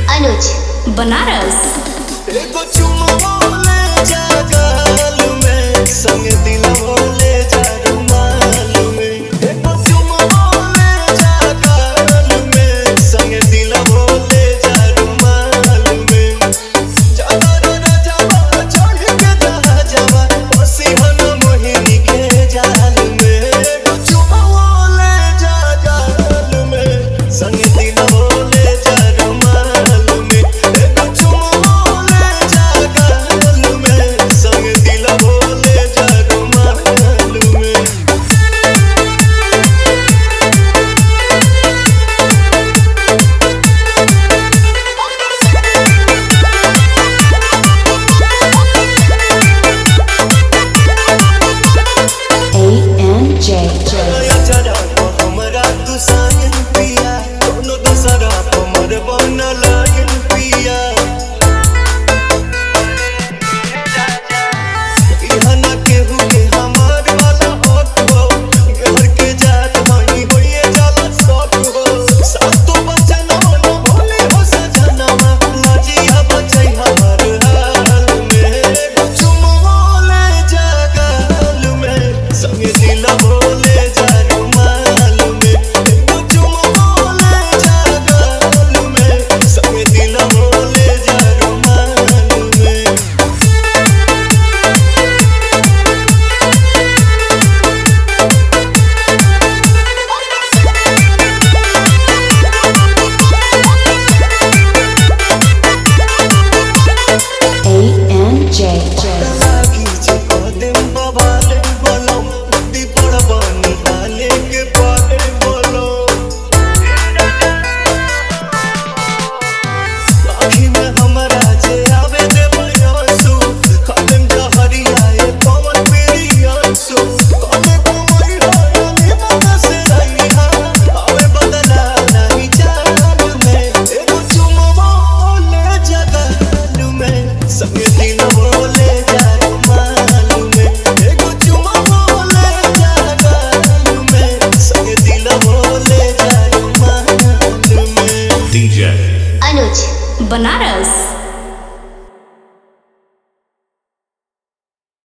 अनुज बनारस। एगो चुम्मा ले जा गाल में, संग दिलवा ले जा रुमाल में। एगो चुम्मा ले जा गाल में, संग दिलवा ले जा रुमाल में। जागर राजावा चढ़ के जा जावा, ओसी हन मोहिनी के जाल में। एगो चुम्मा ले जा गाल में, संग दिलवा ले जा रुमाल में। एगो चुम्मा ले जा गाल में, संग दिलवा ले जा रुमाल में। जरा को हमरा तू साइन पिया, कोनो दूसरा हमर बनल पिया। इहना केहू के हमार वाला हक हो, घर के जात हई होइए जाला सब हो। सातो बचनवा न भोले हो सजनवा, लजिया बचै हमर हाल में। एगो चुम्मा ले जा गाल में, संग दिलवा ले जा रुमाल में। एगो चुम्मा ले जा गाल में, संग दिलवा ले जा रुमाल में। लागी जे कदम बवाले बोलो, दी पड़बानी हाले के पाले बोलो। आँखी में हमरा जे आवे दे बयासु, कदम जहरिया ए पवन पिरियांसु। कने कोमई हानी बता से रही हा, आवे बदला नहीं चाल में। एगो चुम्मा ले जा गाल में, संग दिलवा ले जा रुमाल में। एगो चुम्मा ले जा गाल में, संग दिलवा ले जा रुमाल में। DJ अनुज बनारस।